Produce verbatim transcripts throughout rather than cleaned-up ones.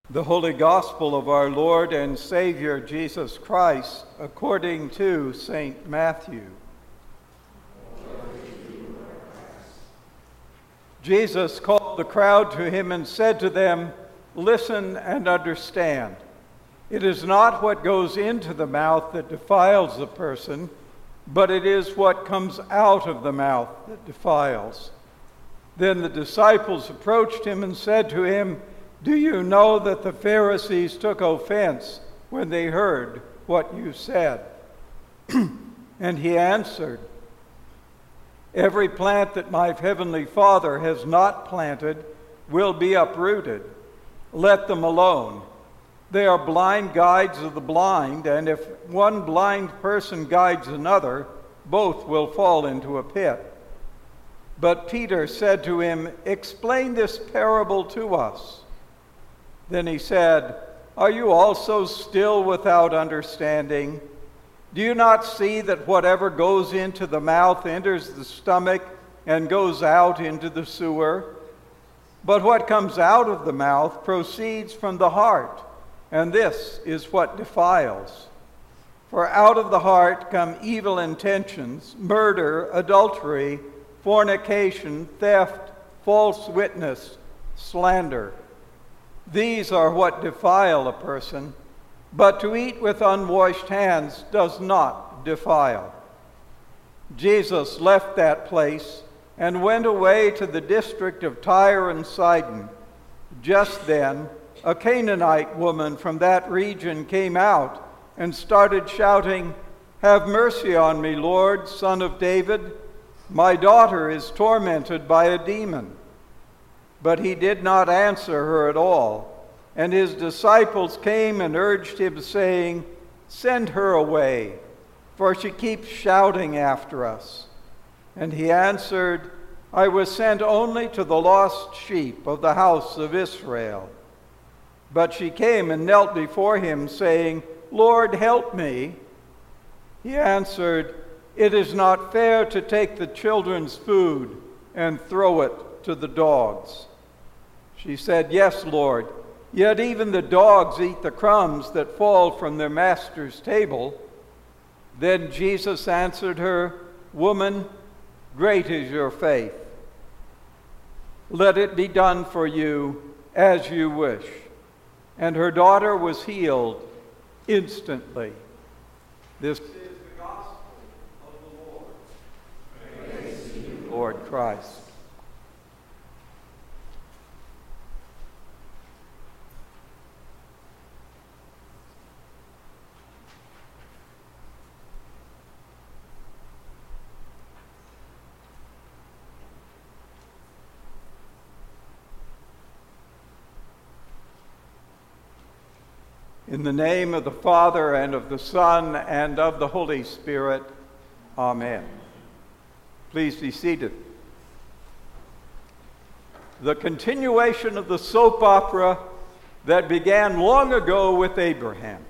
The Holy Gospel of our Lord and Savior Jesus Christ according to Saint Matthew. Jesus called the crowd to him and said to them, "Listen and understand. It is not what goes into the mouth that defiles the person, but it is what comes out of the mouth that defiles." Then the disciples approached him and said to him, "Do you know that the Pharisees took offense when they heard what you said?" And he answered, "Every plant that my heavenly Father has not planted will be uprooted. Let them alone. They are blind guides of the blind, and if one blind person guides another, both will fall into a pit." But Peter said to him, "Explain this parable to us." Then he said, "Are you also still without understanding? Do you not see that whatever goes into the mouth enters the stomach and goes out into the sewer? But what comes out of the mouth proceeds from the heart, and this is what defiles. For out of the heart come evil intentions, murder, adultery, fornication, theft, false witness, slander. These are what defile a person, but to eat with unwashed hands does not defile." Jesus left that place and went away to the district of Tyre and Sidon. Just then, a Canaanite woman from that region came out and started shouting, "Have mercy on me, Lord, Son of David. My daughter is tormented by a demon." But he did not answer her at all. And his disciples came and urged him, saying, "Send her away, for she keeps shouting after us." And he answered, "I was sent only to the lost sheep of the house of Israel." But she came and knelt before him, saying, "Lord, help me." He answered, "It is not fair to take the children's food and throw it to the dogs." She said, "Yes, Lord, yet even the dogs eat the crumbs that fall from their master's table." Then Jesus answered her, "Woman, great is your faith. Let it be done for you as you wish." And her daughter was healed instantly. This is the gospel of the Lord. Praise to you, Lord Christ. In the name of the Father, and of the Son, and of the Holy Spirit, Amen. Please be seated. The continuation of the soap opera that began long ago with Abraham.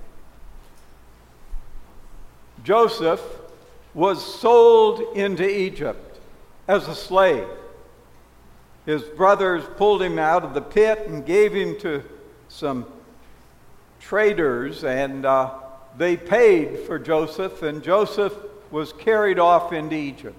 Joseph was sold into Egypt as a slave. His brothers pulled him out of the pit and gave him to some traders, and uh, they paid for Joseph, and Joseph was carried off into Egypt.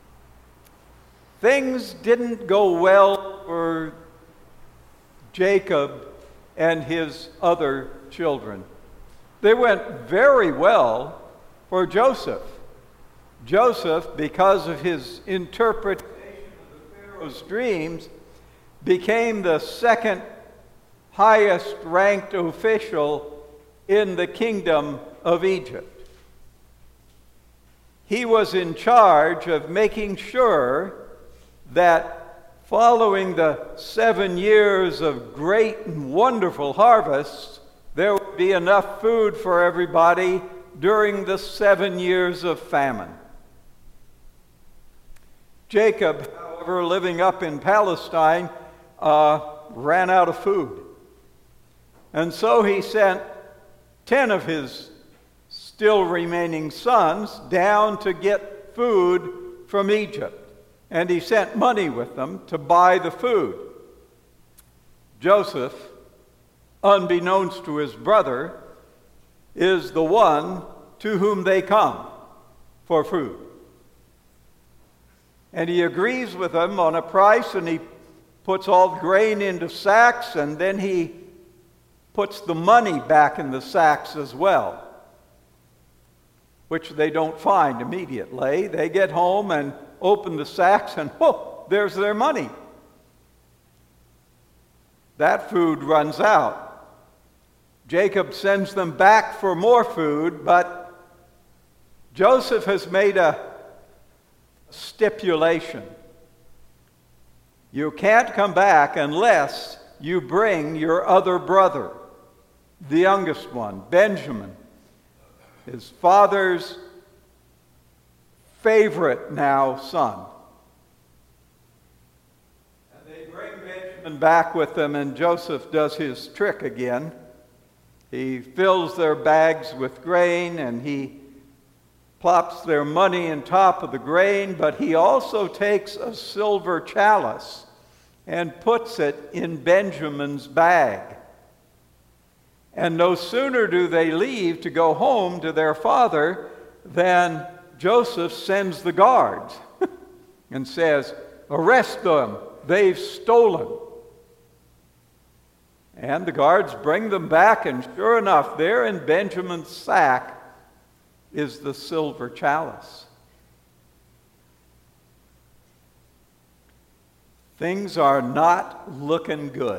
Things didn't go well for Jacob and his other children. They went very well for Joseph. Joseph, because of his interpretation of the Pharaoh's dreams, became the second highest ranked official in the kingdom of Egypt. He was in charge of making sure that following the seven years of great and wonderful harvests, there would be enough food for everybody during the seven years of famine. Jacob, however, living up in Palestine, uh, ran out of food. And so he sent ten of his still remaining sons down to get food from Egypt. And he sent money with them to buy the food. Joseph unbeknownst to his brother, is the one to whom they come for food. And he agrees with them on a price, and he puts all the grain into sacks, and then he puts the money back in the sacks as well, which they don't find immediately. They get home and open the sacks, and whoa, there's their money. That food runs out. Jacob sends them back for more food, but Joseph has made a stipulation. You can't come back unless you bring your other brother, the youngest one, Benjamin, his father's favorite now son. And they bring Benjamin back with them, and Joseph does his trick again. He fills their bags with grain, and he plops their money on top of the grain, but he also takes a silver chalice and puts it in Benjamin's bag. And no sooner do they leave to go home to their father than Joseph sends the guards and says, "Arrest them, they've stolen." And the guards bring them back, and sure enough, there in Benjamin's sack is the silver chalice. Things are not looking good.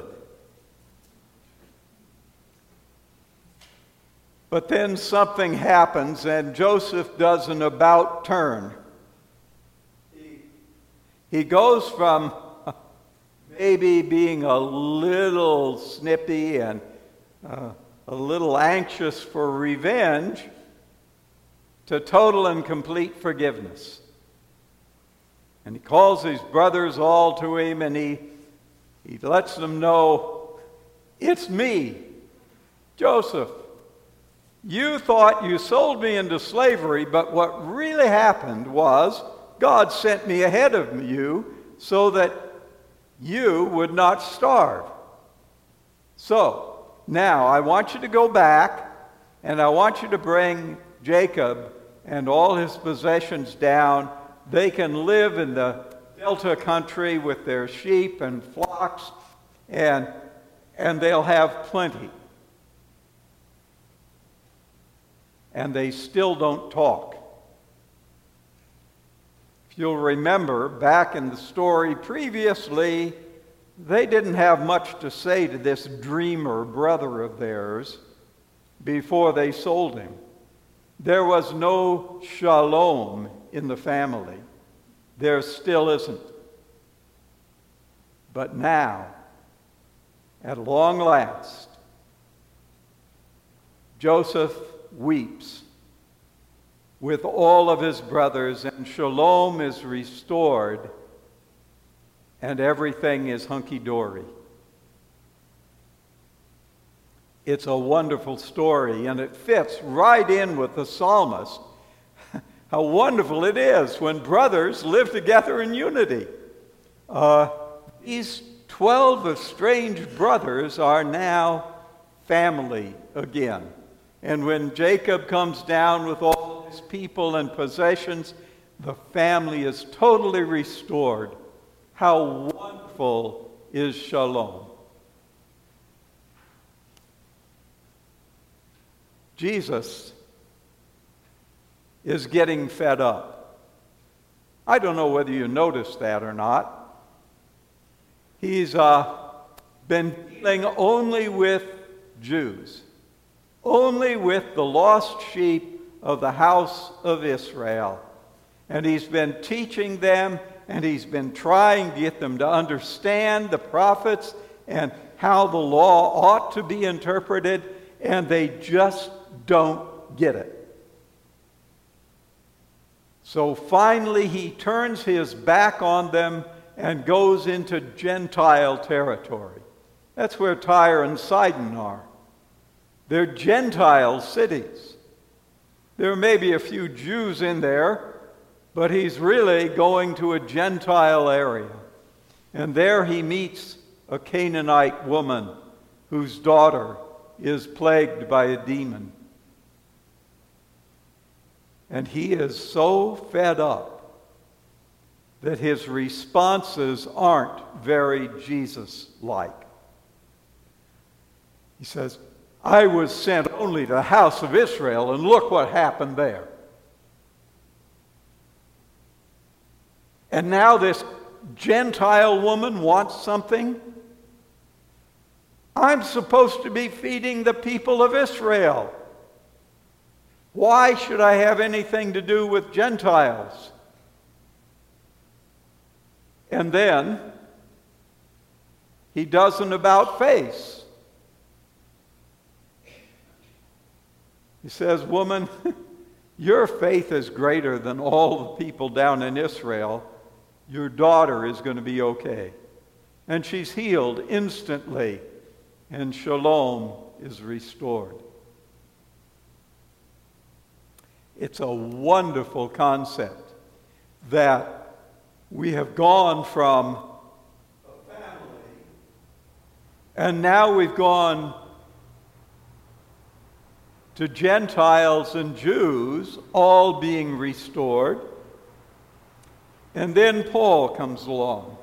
But then something happens, and Joseph does an about turn. He, he goes from maybe being a little snippy and uh, a little anxious for revenge to total and complete forgiveness. And he calls his brothers all to him, and he, he lets them know, "It's me, Joseph. You thought you sold me into slavery, but what really happened was God sent me ahead of you so that you would not starve. So, now I want you to go back, and I want you to bring Jacob and all his possessions down. They can live in the Delta country with their sheep and flocks, and, and they'll have plenty." And they still don't talk. If you'll remember, back in the story previously, they didn't have much to say to this dreamer brother of theirs before they sold him. There was no shalom in the family. There still isn't. But now, at long last, Joseph weeps with all of his brothers, and shalom is restored, and everything is hunky-dory. It's a wonderful story, and it fits right in with the psalmist. How wonderful it is when brothers live together in unity. Uh, these twelve estranged brothers are now family again. And when Jacob comes down with all his people and possessions, the family is totally restored. How wonderful is shalom. Jesus is getting fed up. I don't know whether you noticed that or not. He's uh, been dealing only with Jews, only with the lost sheep of the house of Israel. And he's been teaching them, and he's been trying to get them to understand the prophets and how the law ought to be interpreted, and they just don't get it. So finally he turns his back on them and goes into Gentile territory. That's where Tyre and Sidon are. They're Gentile cities. There may be a few Jews in there, but he's really going to a Gentile area. And there he meets a Canaanite woman whose daughter is plagued by a demon. And he is so fed up that his responses aren't very Jesus-like. He says, I was sent only to the house of Israel, and look what happened there. And now this Gentile woman wants something? I'm supposed to be feeding the people of Israel. Why should I have anything to do with Gentiles? And then he does an about face. He says, woman, your faith is greater than all the people down in Israel. Your daughter is going to be okay. And she's healed instantly, and shalom is restored. It's a wonderful concept that we have gone from a family, and now we've gone to Gentiles and Jews all being restored. And then Paul comes along.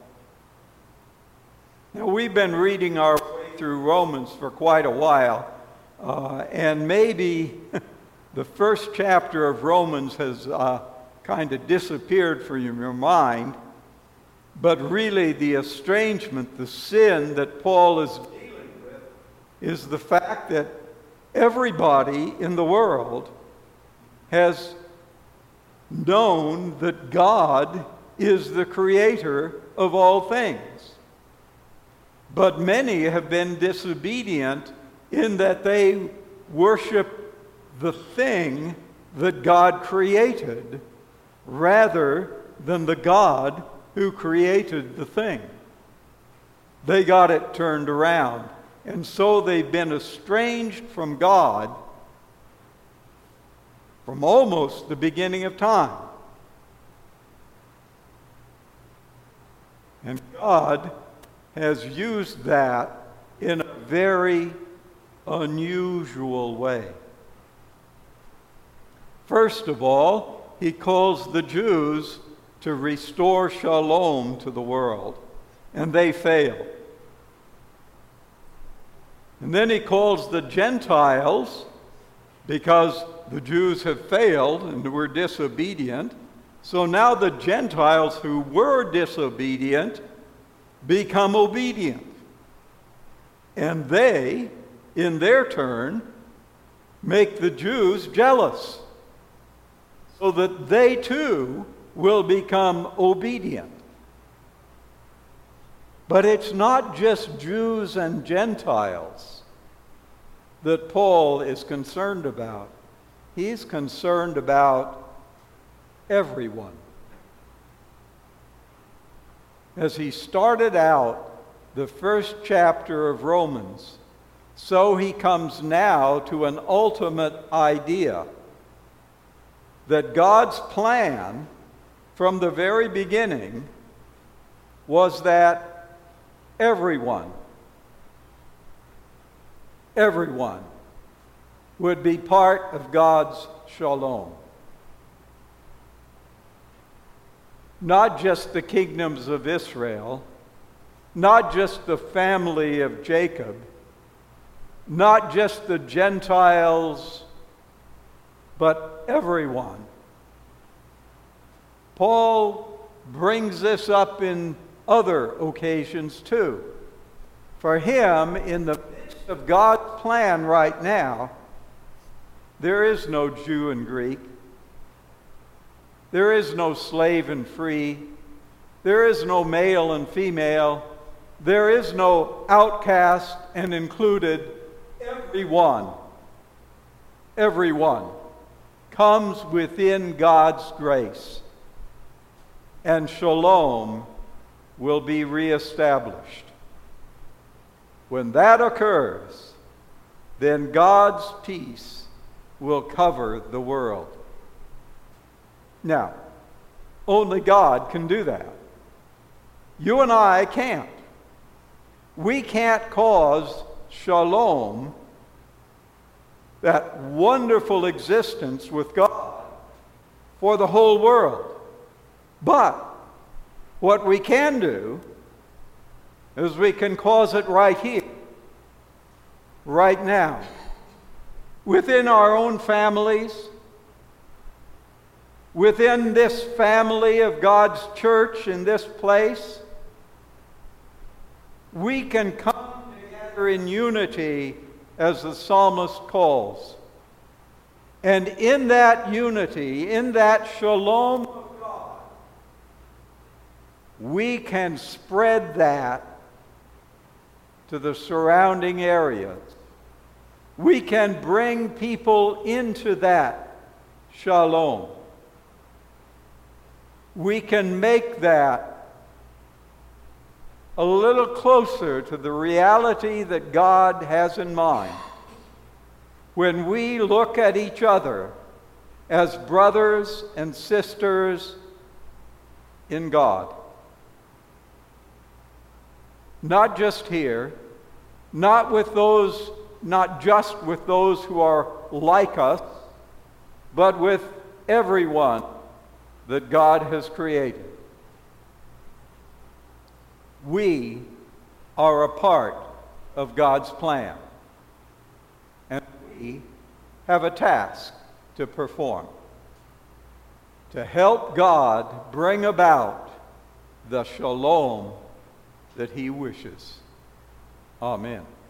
Now, we've been reading our way through Romans for quite a while, uh, and maybe the first chapter of Romans has uh, kind of disappeared from your mind, but really the estrangement, the sin that Paul is dealing with, is the fact that everybody in the world has known that God is the creator of all things. But many have been disobedient in that they worship the thing that God created rather than the God who created the thing. They got it turned around. And so they've been estranged from God from almost the beginning of time. And God has used that in a very unusual way. First of all, he calls the Jews to restore shalom to the world, and they fail. And then he calls the Gentiles, because the Jews have failed and were disobedient. So now the Gentiles who were disobedient become obedient. And they, in their turn, make the Jews jealous, so that they too will become obedient. But it's not just Jews and Gentiles that Paul is concerned about. He's concerned about everyone. As he started out the first chapter of Romans, so he comes now to an ultimate idea that God's plan from the very beginning was that everyone, everyone would be part of God's shalom. Not just the kingdoms of Israel, not just the family of Jacob, not just the Gentiles, but everyone. Paul brings this up in other occasions too. For him, in the midst of God's plan right now, there is no Jew and Greek. There is no slave and free. There is no male and female. There is no outcast and included. Everyone, everyone comes within God's grace, and shalom will be reestablished. When that occurs, then God's peace will cover the world. Now, only God can do that. You and I can't. We can't cause shalom, that wonderful existence with God for the whole world. But what we can do is we can cause it right here, right now, within our own families, within this family of God's church in this place. We can come together in unity as the psalmist calls. And in that unity, in that shalom of God, we can spread that to the surrounding areas. We can bring people into that shalom. We can make that a little closer to the reality that God has in mind when we look at each other as brothers and sisters in God. Not just here, not with those, not just with those who are like us, but with everyone that God has created. We are a part of God's plan, and we have a task to perform to help God bring about the shalom that He wishes. Amen.